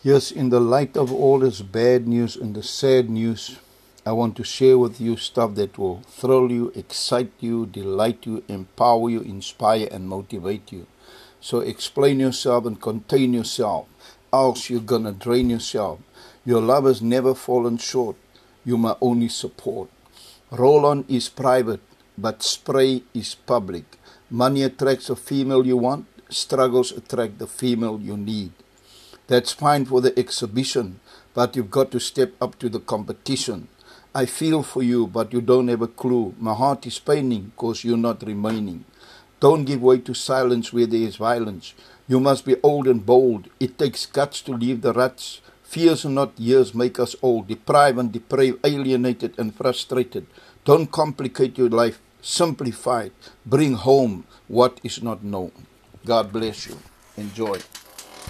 Yes, in the light of all this bad news and the sad news, I want to share with you stuff that will thrill you, excite you, delight you, empower you, inspire and motivate you. So explain yourself and contain yourself, else you're going to drain yourself. Your love has never fallen short. You must only support. Roll-on is private, but spray is public. Money attracts the female you want. Struggles attract the female you need. That's fine for the exhibition, but you've got to step up to the competition. I feel for you, but you don't have a clue. My heart is paining because you're not remaining. Don't give way to silence where there is violence. You must be old and bold. It takes guts to leave the ruts. Fears and not years make us old, deprived and depraved, alienated and frustrated. Don't complicate your life. Simplify it. Bring home what is not known. God bless you. Enjoy.